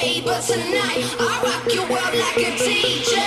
day, but tonight I rock your world like a DJ.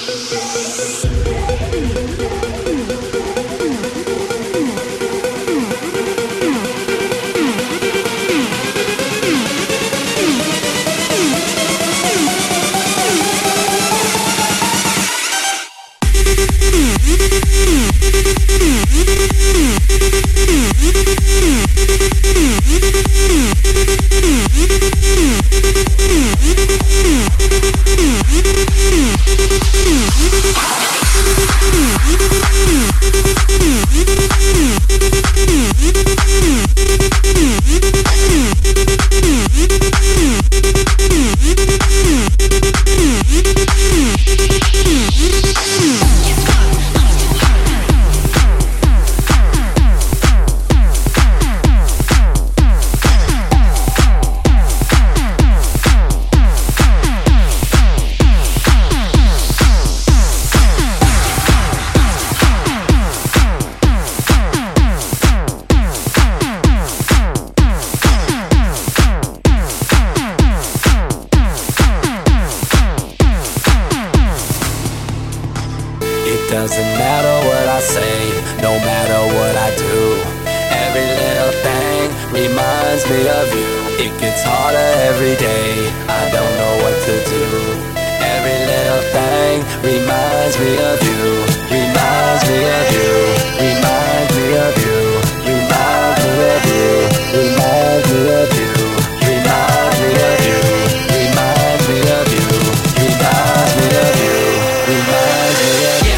Doesn't matter what I say, no matter what I do. Every little thing reminds me of you. It gets harder every day, I don't know what to do. Every little thing reminds me of you. Reminds me of you. Reminds me of you. Reminds me of you. Reminds me of you. Reminds me of you. Reminds me of you. Reminds me of you. Reminds me of you.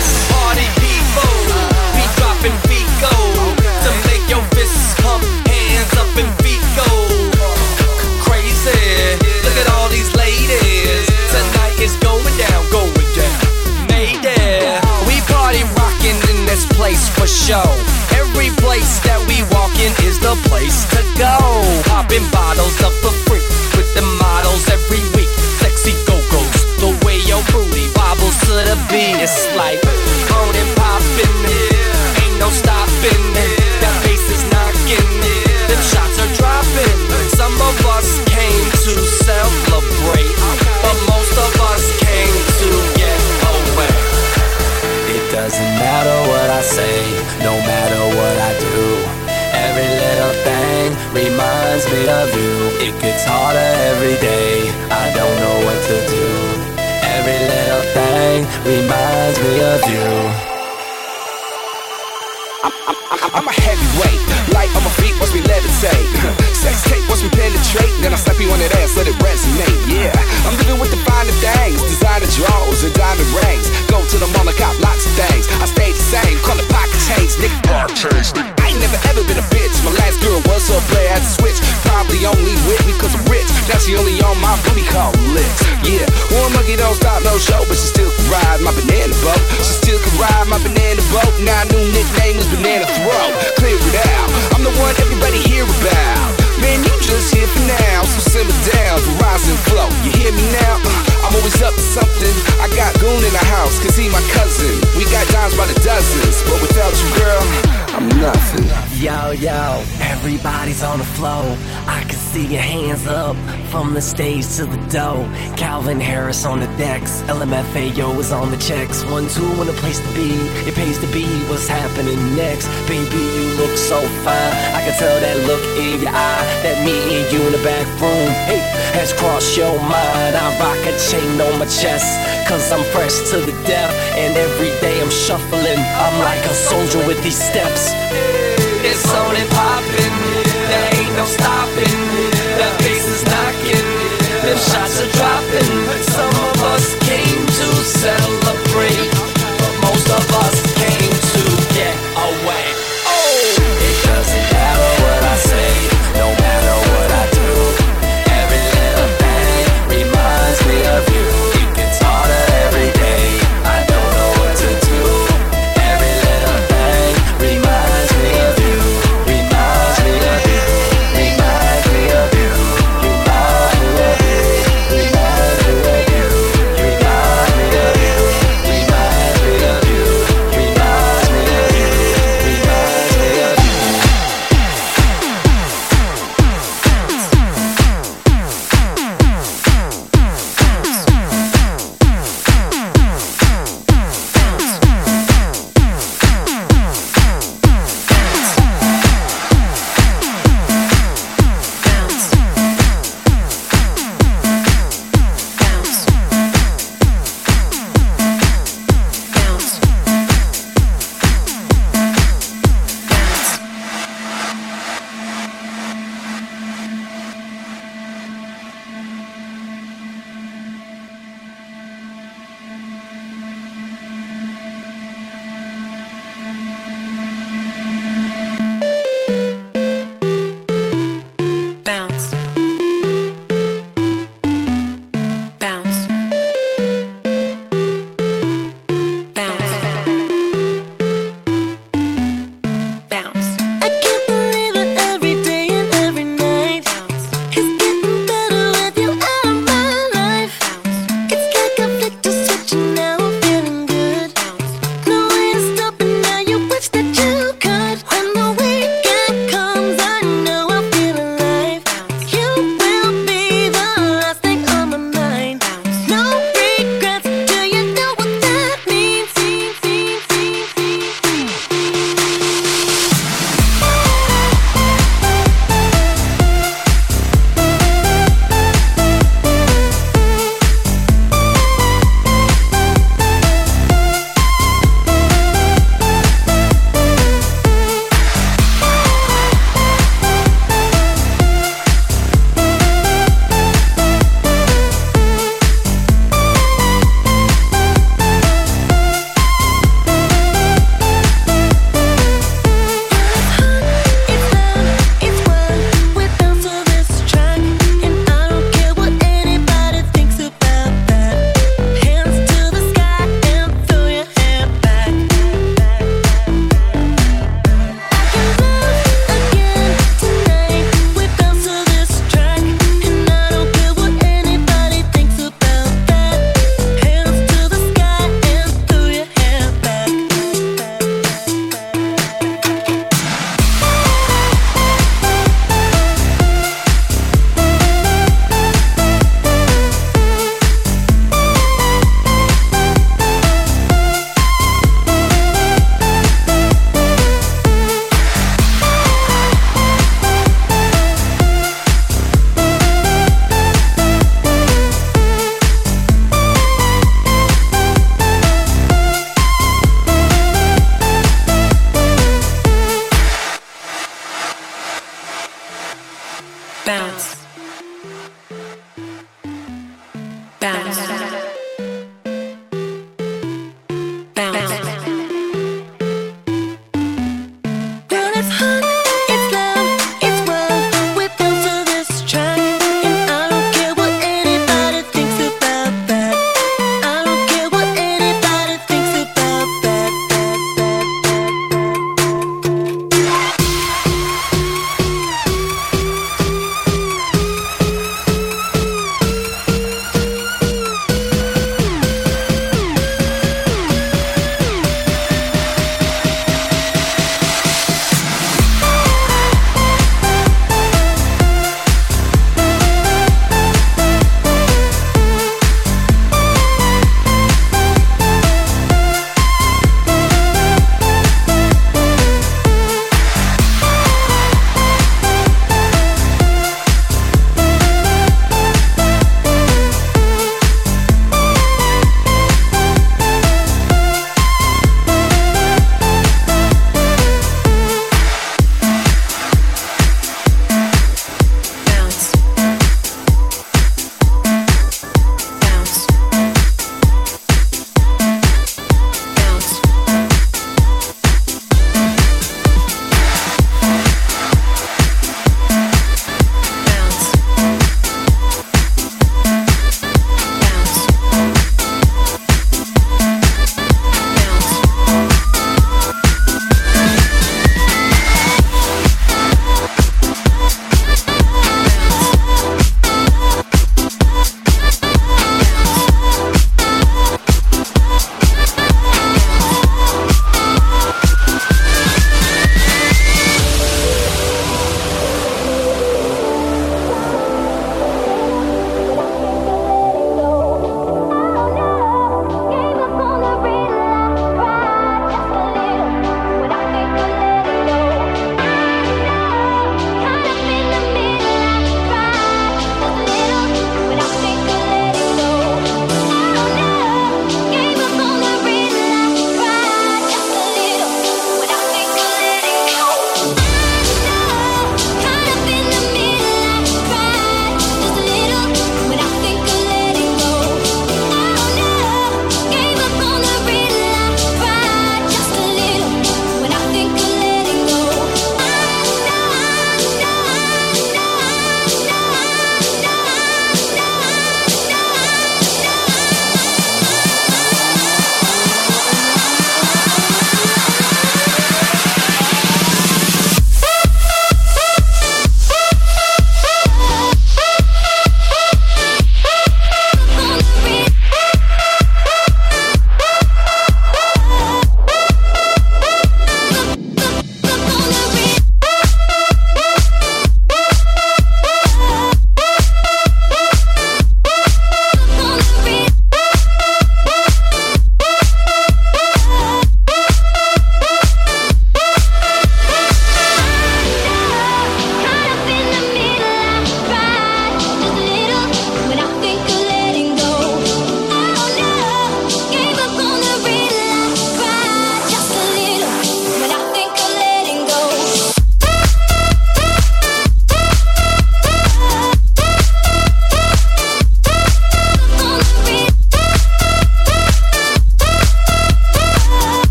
For show. Every place that we walk in is the place to go. Popping bottles up for free with the models every week. Sexy go-go's, the way your booty bobbles to the beat. It's like on and popping, ain't no stopping. That bass is knocking, them shots are dropping. Some of us came to celebrate, but most of us came to get away. It doesn't matter what I say, no matter what I do. Every little thing reminds me of you. It gets harder every day, I don't know what to do. Every little thing reminds me of you. I'm a heavyweight, light on my feet, watch me levitate. Sex tape, watch me penetrate. Then I slap you on that ass, let it resonate. Yeah, I'm living with the finer things, designer drawers and diamond rings. Go to the mall and cop lots of things. I stay the same, call it pocket change, nigga. I ain't never ever been a bitch. My last girl was so player, I had to switch. Probably only with me cause I'm rich. Now she only on my booty call lips. Yeah, one monkey don't stop no show, but she still can ride my banana boat. She still can ride my banana boat. Now new nickname is Banana Throat. Clear it out, I'm the one everybody hear about. Man, you just here for now, so simmer down, the rise and flow. You hear me now? I'm always up to something. I got Goon in the house, cause he my cousin. We got dimes by the dozens, but without you, girl, I'm nothing. Yo, yo, everybody's on the flow. I can see your hands up from the stage to the dough. Calvin Harris on the decks, LMFAO is on the checks. 1-2 and a place to be, it pays to be. What's happening next? Baby, you look so fine. I can tell that look in your eye, that me and you in the back room, hey, has crossed your mind. I rock a chain on my chest, cause I'm fresh to the death. And every day I'm shuffling, I'm like a soldier with these steps. It's on and poppin', there ain't no stopping. That bass is knocking, them shots are dropping. Some of us came to celebrate, but most of us came to get away. Oh, it doesn't matter what I say, no matter what I do. Every little thing reminds me of you. It gets harder every day, I don't know what to do. Every little thing reminds me of you. Reminds me of you. Reminds me of you. Reminds me of you.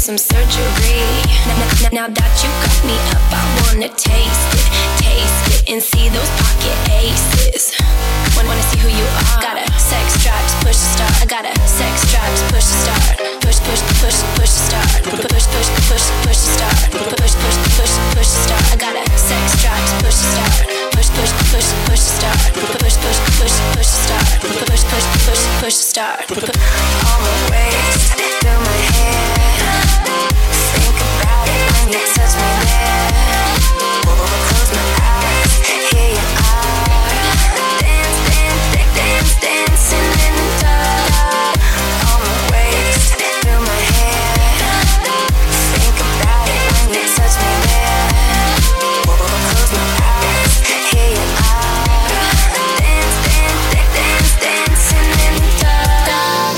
some surgery. Now that you got me up, I wanna taste it, and see those pocket aces. Wanna see who you are. Got a sex drive to push the start. I got a sex drive to push the start. Push the start. Push the start. Push the start. I got a sex drive to push the start. Push the start. Push the start. Push the start. On my waist, through my hair. Think about it when you touch me there. Close my eyes, here you are. Dancing in the dark. On my waist, through my hair. Think about it when you touch me there. Close my eyes, here you are. Dancing in the dark.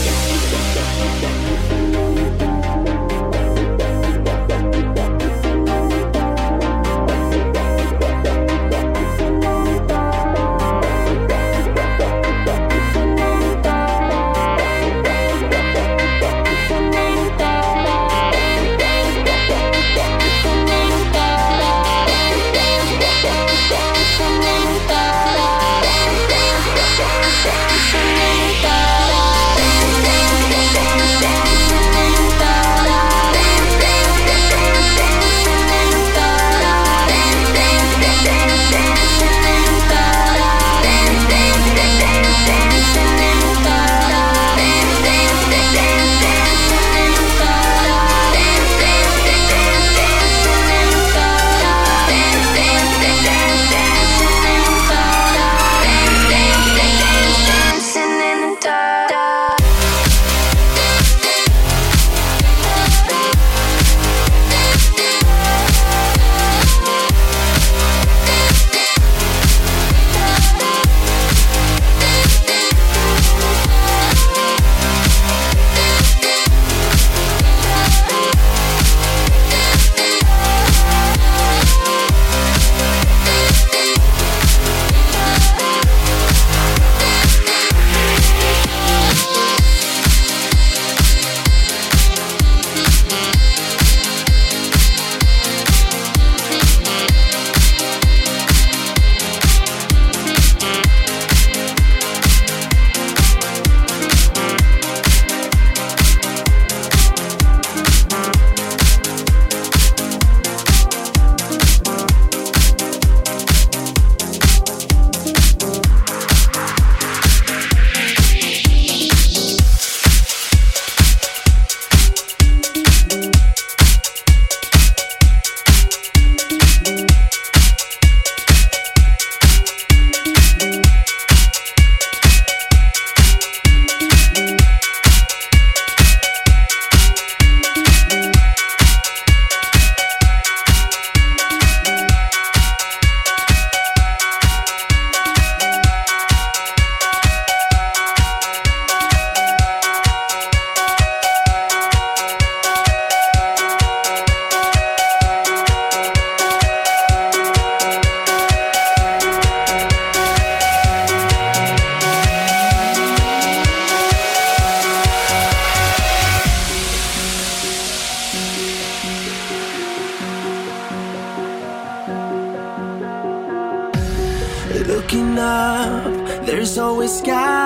Looking up, there's always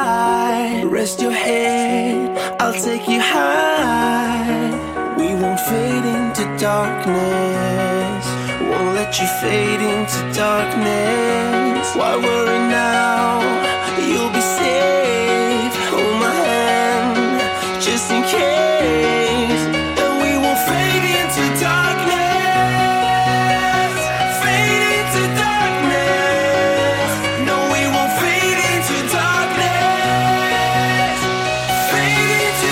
sky. Rest your head, I'll take you high. We won't fade into darkness. Won't let you fade into darkness. Why worry now? You'll be safe. Hold my hand, just in case. And we won't fade into darkness. Fade into darkness. No, we won't fade into darkness. Fade into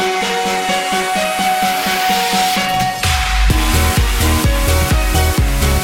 darkness.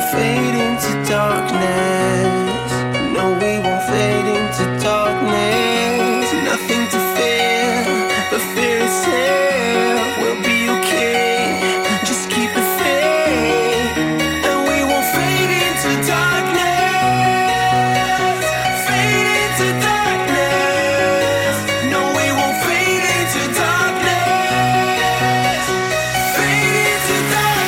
fade into darkness. No, we won't fade into darkness. Nothing to fear, but fear itself. We'll be okay, just keep it faith. And we won't fade into darkness. Fade into darkness. No, we won't fade into darkness. Fade into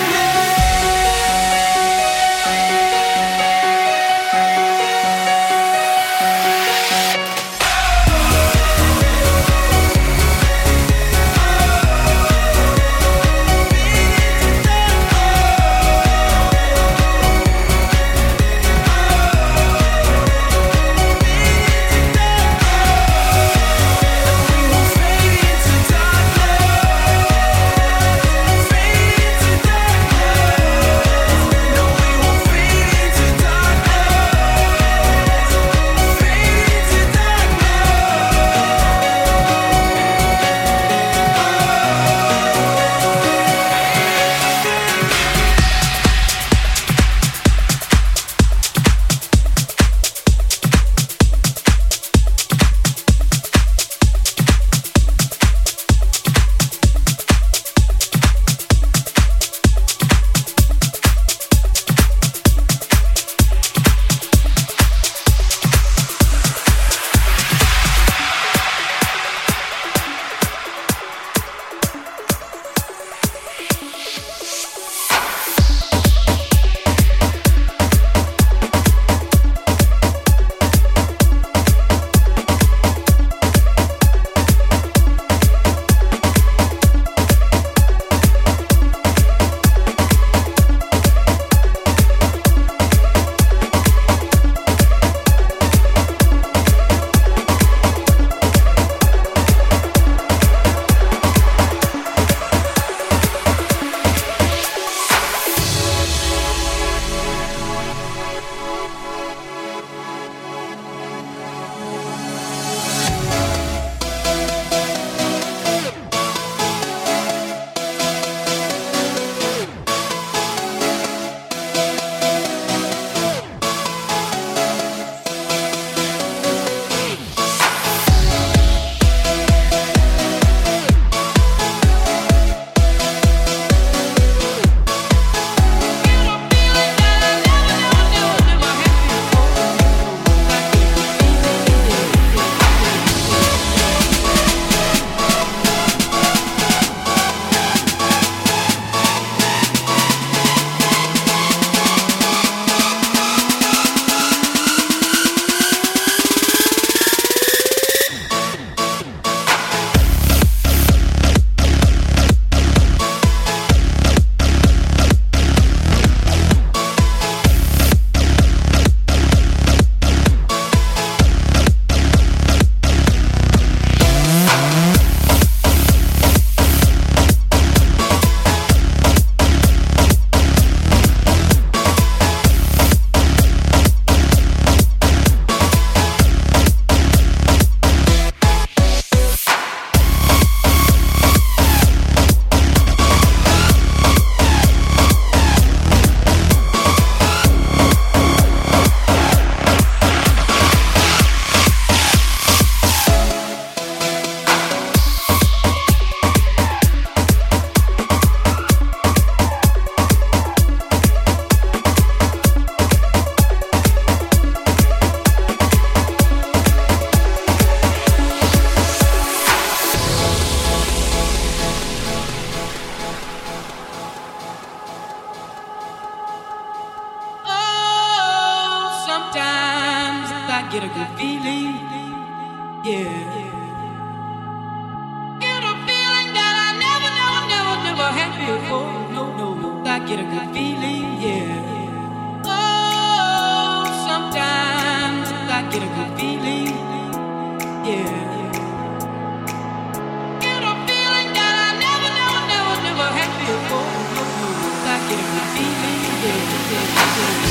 get a good feeling, yeah. Get a feeling that I never had before. No, I get a good feeling, yeah. Oh, sometimes I get a good feeling, yeah. Get a feeling that I never had before. No, I get a good feeling, yeah.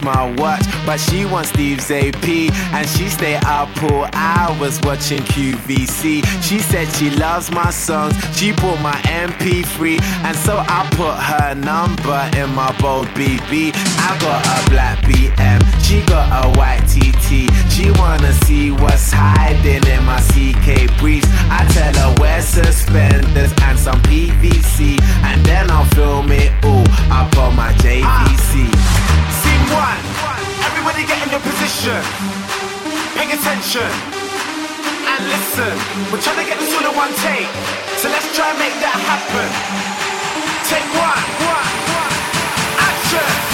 smartwatch, but she wants Steve's AP, and she stay up all hours watching QVC. She said she loves my songs, she bought my MP3, and so I put her number in my bold BB. I got a black BM, she got a white TT. She wanna see what's hiding in my CK briefs. I tell her wear suspenders and some PVC, and then I'll film it all up on my JVC. Scene one, everybody get in your position. Pay attention and listen. We're trying to get this all in one take, so let's try and make that happen. Take one, action.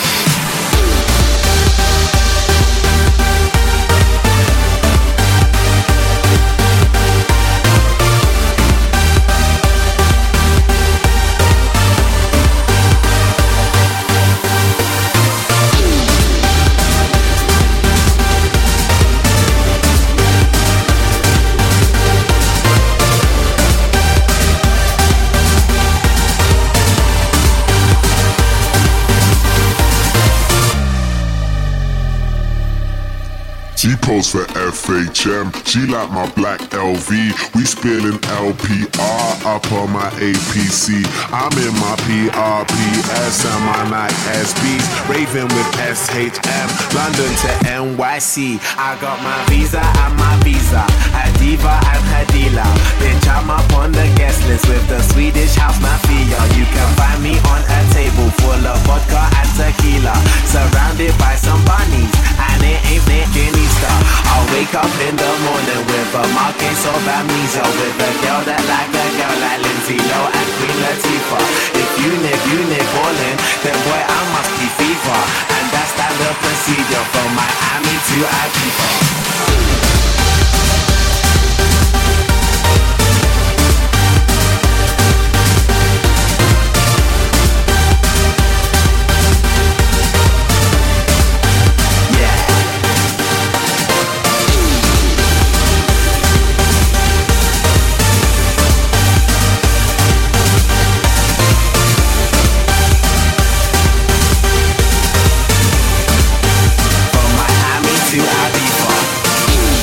She posed for FHM, she like my black LV. We spilling LPR up on my APC. I'm in my PRPS and my Nike SBs, raving with SHM, London to NYC. I got my visa and my visa, her diva and her dealer. Bitch, I'm up on the guest list with the Swedish house mafia. You can find me on a table full of vodka and tequila, surrounded by some bunnies, and it ain't Guinea. I'll wake up in the morning with a mark case of amnesia, with a girl that like a girl like Lindsay Lowe and Queen Latifah. If you nip ballin', then boy I must be fever, and that's the procedure from Miami to Ibiza. From Miami to Ibiza.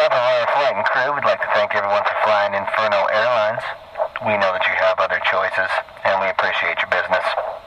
behalf of our flight and crew, we'd like to thank everyone for flying Inferno Airlines. We know that you have other choices, and we appreciate your business.